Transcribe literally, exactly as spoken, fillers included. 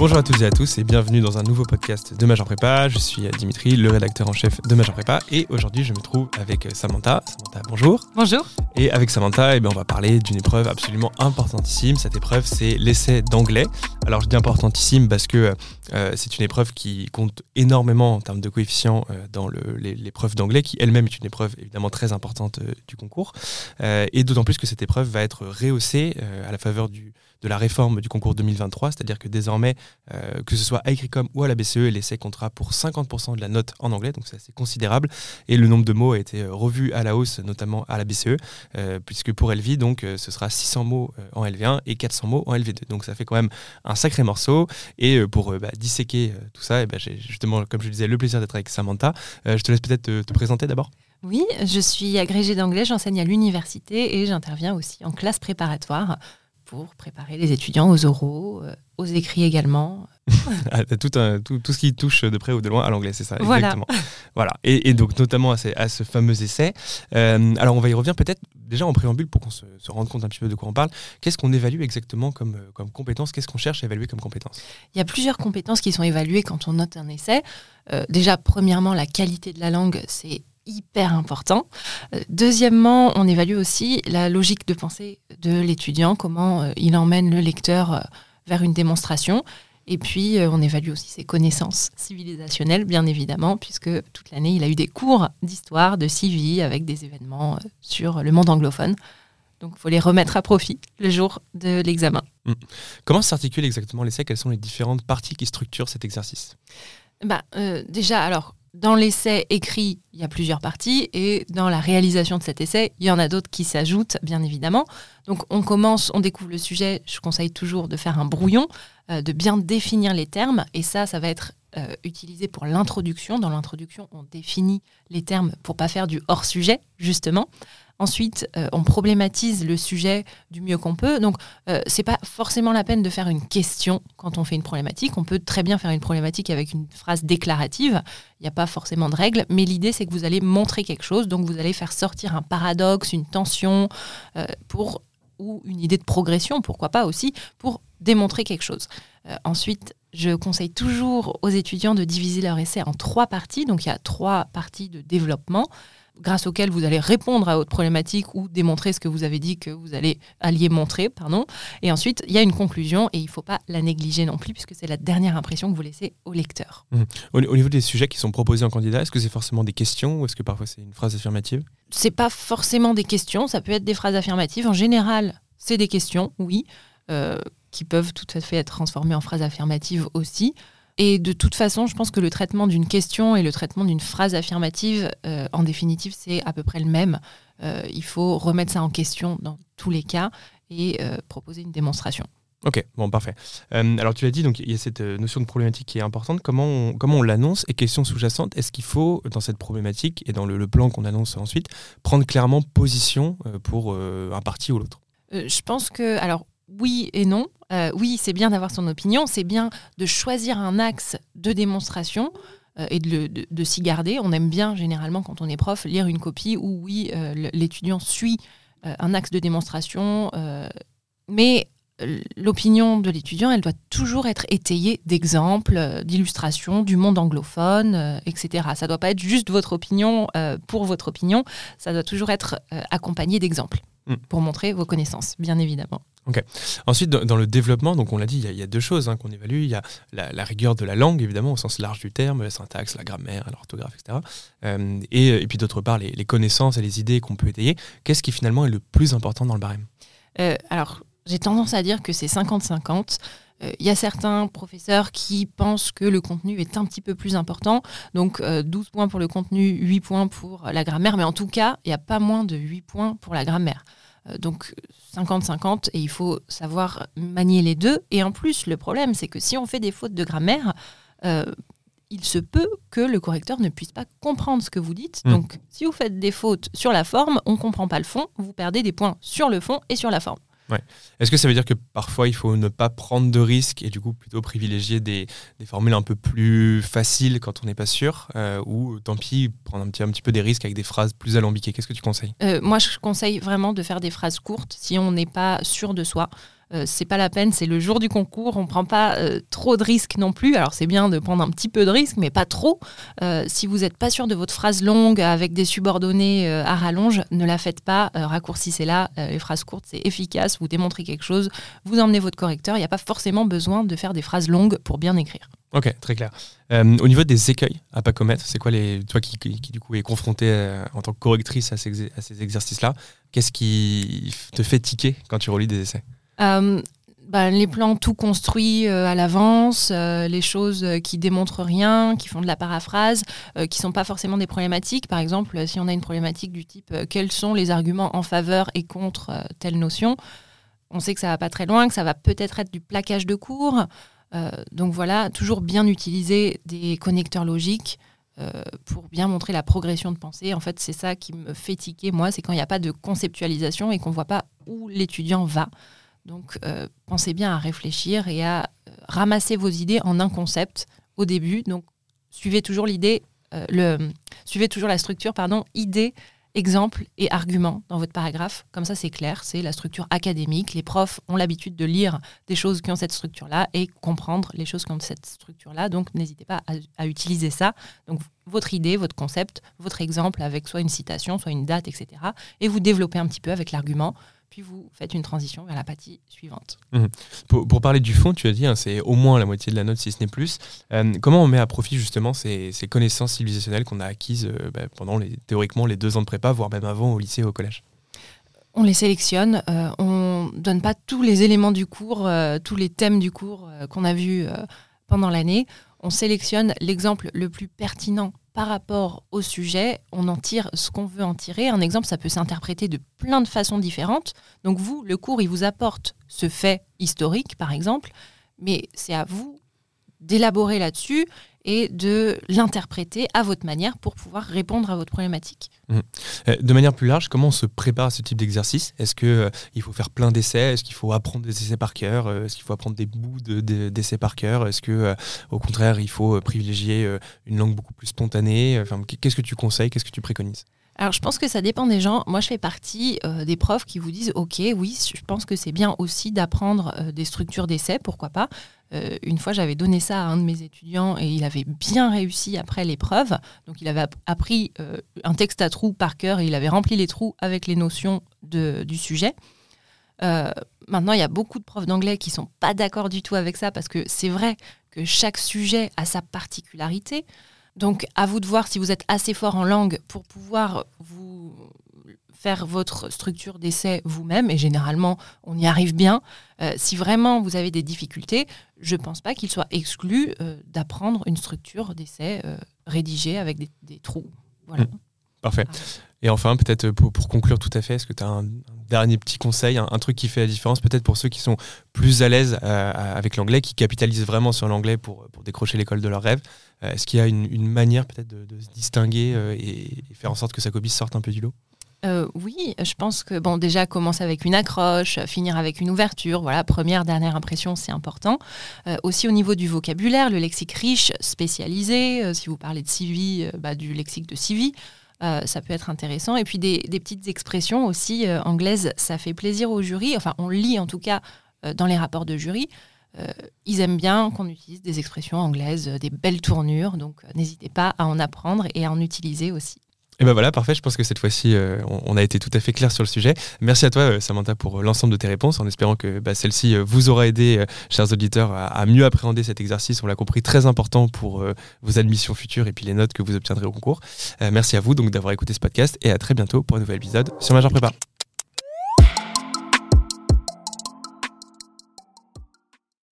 Bonjour à toutes et à tous et bienvenue dans un nouveau podcast de Major Prépa. Je suis Dimitri, le rédacteur en chef de Major Prépa et aujourd'hui je me trouve avec Samantha. Samantha, bonjour. Bonjour. Et avec Samantha, eh bien, on va parler d'une épreuve absolument importantissime. Cette épreuve, c'est l'essai d'anglais. Alors je dis importantissime parce que euh, c'est une épreuve qui compte énormément en termes de coefficients euh, dans le, les, l'épreuve d'anglais, qui elle-même est une épreuve évidemment très importante euh, du concours. Euh, et d'autant plus que cette épreuve va être rehaussée euh, à la faveur du de la réforme du concours deux mille vingt-trois, c'est-à-dire que désormais, euh, que ce soit à Écricom ou à la B C E, l'essai comptera pour cinquante pour cent de la note en anglais, donc c'est assez considérable. Et le nombre de mots a été revu à la hausse, notamment à la B C E, euh, puisque pour L V I, donc, euh, ce sera six cents mots en L V un et quatre cents mots en L V deux. Donc ça fait quand même un sacré morceau. Et euh, pour euh, bah, disséquer euh, tout ça, et bah, j'ai justement, comme je le disais, le plaisir d'être avec Samantha. Euh, je te laisse peut-être te, te présenter d'abord. Oui, je suis agrégée d'anglais, j'enseigne à l'université et j'interviens aussi en classe préparatoire pour préparer les étudiants aux oraux, euh, aux écrits également. Ah, t'as tout, un, tout, tout ce qui touche de près ou de loin à l'anglais, c'est ça, voilà. Exactement. Voilà. Et, et donc notamment à, ces, à ce fameux essai. Euh, alors on va y revenir peut-être déjà en préambule pour qu'on se, se rende compte un petit peu de quoi on parle. Qu'est-ce qu'on évalue exactement comme, comme compétence ? Qu'est-ce qu'on cherche à évaluer comme compétence ? Il y a plusieurs compétences qui sont évaluées quand on note un essai. Euh, déjà, premièrement, la qualité de la langue, c'est hyper important. Euh, deuxièmement, on évalue aussi la logique de pensée de l'étudiant, comment euh, il emmène le lecteur euh, vers une démonstration. Et puis, euh, on évalue aussi ses connaissances civilisationnelles, bien évidemment, puisque toute l'année, il a eu des cours d'histoire, de civi, avec des événements euh, sur le monde anglophone. Donc, il faut les remettre à profit le jour de l'examen. Mmh. Comment s'articule exactement l'essai ? Quelles sont les différentes parties qui structurent cet exercice ? bah, euh, Déjà, alors, dans l'essai écrit, il y a plusieurs parties et dans la réalisation de cet essai, il y en a d'autres qui s'ajoutent, bien évidemment. Donc, on commence, on découvre le sujet. Je conseille toujours de faire un brouillon, euh, de bien définir les termes. Et ça, ça va être euh, utilisé pour l'introduction. Dans l'introduction, on définit les termes pour ne pas faire du hors-sujet, justement. Ensuite, euh, on problématise le sujet du mieux qu'on peut. Donc, euh, ce n'est pas forcément la peine de faire une question quand on fait une problématique. On peut très bien faire une problématique avec une phrase déclarative. Il n'y a pas forcément de règle. Mais l'idée, c'est que vous allez montrer quelque chose. Donc, vous allez faire sortir un paradoxe, une tension, euh, pour, ou une idée de progression, pourquoi pas aussi, pour démontrer quelque chose. Euh, ensuite, je conseille toujours aux étudiants de diviser leur essai en trois parties. Donc, il y a trois parties de développement, grâce auxquelles vous allez répondre à votre problématique ou démontrer ce que vous avez dit que vous allez allier montrer. Pardon. Et ensuite, il y a une conclusion et il ne faut pas la négliger non plus puisque c'est la dernière impression que vous laissez au lecteur. Mmh. Au, au niveau des sujets qui sont proposés en candidat, est-ce que c'est forcément des questions ou est-ce que parfois c'est une phrase affirmative ? Ce n'est pas forcément des questions, ça peut être des phrases affirmatives. En général, c'est des questions, oui, euh, qui peuvent tout à fait être transformées en phrases affirmatives aussi. Et de toute façon, je pense que le traitement d'une question et le traitement d'une phrase affirmative, euh, en définitive, c'est à peu près le même. Euh, il faut remettre ça en question dans tous les cas et euh, proposer une démonstration. Ok, bon, parfait. Euh, alors tu l'as dit, donc il y a cette notion de problématique qui est importante. Comment on, comment on l'annonce ? Et question sous-jacente, est-ce qu'il faut, dans cette problématique et dans le, le plan qu'on annonce ensuite, prendre clairement position euh, pour euh, un parti ou l'autre ? euh, Je pense que... alors. Oui et non. Euh, oui, c'est bien d'avoir son opinion, c'est bien de choisir un axe de démonstration euh, et de, le, de, de s'y garder. On aime bien, généralement, quand on est prof, lire une copie où, oui, euh, l'étudiant suit euh, un axe de démonstration, euh, mais l'opinion de l'étudiant, elle doit toujours être étayée d'exemples, euh, d'illustrations du monde anglophone, euh, et cetera. Ça ne doit pas être juste votre opinion euh, pour votre opinion, ça doit toujours être euh, accompagné d'exemples mmh. pour montrer vos connaissances, bien évidemment. Ok. Ensuite, dans, dans le développement, donc on l'a dit, il y, y a deux choses hein, qu'on évalue. Il y a la, la rigueur de la langue, évidemment, au sens large du terme, la syntaxe, la grammaire, l'orthographe, et cetera. Euh, et, et puis d'autre part, les, les connaissances et les idées qu'on peut étayer. Qu'est-ce qui finalement est le plus important dans le barème ? euh, Alors, j'ai tendance à dire que c'est cinquante cinquante. Il euh, y a certains professeurs qui pensent que le contenu est un petit peu plus important. Donc, euh, douze points pour le contenu, huit points pour la grammaire. Mais en tout cas, il n'y a pas moins de huit points pour la grammaire. Donc cinquante cinquante et il faut savoir manier les deux. Et en plus, le problème, c'est que si on fait des fautes de grammaire, euh, il se peut que le correcteur ne puisse pas comprendre ce que vous dites. Mmh. Donc si vous faites des fautes sur la forme, on ne comprend pas le fond, vous perdez des points sur le fond et sur la forme. Ouais. Est-ce que ça veut dire que parfois il faut ne pas prendre de risques et du coup plutôt privilégier des, des formules un peu plus faciles quand on n'est pas sûr euh, ou tant pis prendre un petit, un petit peu des risques avec des phrases plus alambiquées ? Qu'est-ce que tu conseilles ? euh, Moi je conseille vraiment de faire des phrases courtes si on n'est pas sûr de soi. euh, c'est pas la peine, c'est le jour du concours, on prend pas euh, trop de risques non plus. Alors c'est bien de prendre un petit peu de risques, mais pas trop. Euh, si vous n'êtes pas sûr de votre phrase longue avec des subordonnés euh, à rallonge, ne la faites pas, euh, raccourcissez-la. Euh, les phrases courtes, c'est efficace, vous démontrez quelque chose, vous emmenez votre correcteur, il n'y a pas forcément besoin de faire des phrases longues pour bien écrire. Ok, très clair. Euh, au niveau des écueils à pas commettre, c'est quoi les toi qui, qui, qui du coup est confrontée euh, en tant que correctrice à ces, à ces exercices-là, qu'est-ce qui te fait tiquer quand tu relis des essais? euh, bah, Les plans tout construits euh, à l'avance, euh, les choses qui démontrent rien, qui font de la paraphrase, euh, qui sont pas forcément des problématiques. Par exemple, si on a une problématique du type euh, quels sont les arguments en faveur et contre euh, telle notion, on sait que ça va pas très loin, que ça va peut-être être du plaquage de cours. Euh, donc voilà, toujours bien utiliser des connecteurs logiques euh, pour bien montrer la progression de pensée. En fait, c'est ça qui me fait tiquer, moi, c'est quand il n'y a pas de conceptualisation et qu'on ne voit pas où l'étudiant va. Donc, euh, pensez bien à réfléchir et à euh, ramasser vos idées en un concept au début. Donc, suivez toujours l'idée, euh, le, suivez toujours la structure, pardon, idée, exemple et argument dans votre paragraphe. Comme ça, c'est clair, c'est la structure académique. Les profs ont l'habitude de lire des choses qui ont cette structure-là et comprendre les choses qui ont cette structure-là. Donc, n'hésitez pas à, à utiliser ça. Donc, votre idée, votre concept, votre exemple avec soit une citation, soit une date, et cetera. Et vous développez un petit peu avec l'argument. Puis vous faites une transition vers la partie suivante. Mmh. Pour, pour parler du fond, tu as dit, hein, c'est au moins la moitié de la note, si ce n'est plus. Euh, comment on met à profit justement ces, ces connaissances civilisationnelles qu'on a acquises euh, bah, pendant les, théoriquement les deux ans de prépa, voire même avant au lycée et au collège? On les sélectionne, euh, on ne donne pas tous les éléments du cours, euh, tous les thèmes du cours euh, qu'on a vus euh, pendant l'année. On sélectionne l'exemple le plus pertinent par rapport au sujet, on en tire ce qu'on veut en tirer. Un exemple, ça peut s'interpréter de plein de façons différentes. Donc vous, le cours, il vous apporte ce fait historique, par exemple, mais c'est à vous d'élaborer là-dessus et de l'interpréter à votre manière pour pouvoir répondre à votre problématique. Mmh. De manière plus large, comment on se prépare à ce type d'exercice? Est-ce qu'il euh, faut faire plein d'essais? Est-ce qu'il faut apprendre des essais par cœur? Est-ce qu'il faut apprendre des bouts de, de, d'essais par cœur? Est-ce que, euh, au contraire, il faut privilégier euh, une langue beaucoup plus spontanée? Enfin, qu'est-ce que tu conseilles? Qu'est-ce que tu préconises? Alors, je pense que ça dépend des gens. Moi, je fais partie euh, des profs qui vous disent « Ok, oui, je pense que c'est bien aussi d'apprendre euh, des structures d'essais, pourquoi pas ?» euh, Une fois, j'avais donné ça à un de mes étudiants et il avait bien réussi après l'épreuve. Donc, il avait appris euh, un texte à trous par cœur et il avait rempli les trous avec les notions de, du sujet. Euh, maintenant, il y a beaucoup de profs d'anglais qui ne sont pas d'accord du tout avec ça parce que c'est vrai que chaque sujet a sa particularité. Donc, à vous de voir si vous êtes assez fort en langue pour pouvoir vous faire votre structure d'essai vous-même. Et généralement, on y arrive bien. Euh, si vraiment vous avez des difficultés, je ne pense pas qu'il soit exclu euh, d'apprendre une structure d'essai euh, rédigée avec des, des trous. Voilà. Mmh. Parfait. Et enfin, peut-être pour, pour conclure tout à fait, est-ce que tu as un, un dernier petit conseil, un, un truc qui fait la différence, peut-être pour ceux qui sont plus à l'aise euh, avec l'anglais, qui capitalisent vraiment sur l'anglais pour, pour décrocher l'école de leurs rêves? euh, Est-ce qu'il y a une, une manière peut-être de, de se distinguer euh, et, et faire en sorte que sa copie sorte un peu du lot? Euh, oui, je pense que bon, déjà commencer avec une accroche, finir avec une ouverture, voilà, première, dernière impression, c'est important. Euh, aussi au niveau du vocabulaire, le lexique riche, spécialisé, euh, si vous parlez de C V, euh, bah, du lexique de C V, euh, ça peut être intéressant. Et puis des, des petites expressions aussi euh, anglaises, ça fait plaisir au jury, enfin on lit en tout cas euh, dans les rapports de jury, euh, ils aiment bien qu'on utilise des expressions anglaises, euh, des belles tournures, donc euh, n'hésitez pas à en apprendre et à en utiliser aussi. Et ben voilà, parfait. Je pense que cette fois-ci, euh, on, on a été tout à fait clair sur le sujet. Merci à toi, euh, Samantha, pour l'ensemble de tes réponses, en espérant que bah, celle-ci euh, vous aura aidé, euh, chers auditeurs, à, à mieux appréhender cet exercice. On l'a compris, très important pour euh, vos admissions futures et puis les notes que vous obtiendrez au concours. Euh, merci à vous donc d'avoir écouté ce podcast et à très bientôt pour un nouvel épisode sur Major Prépa.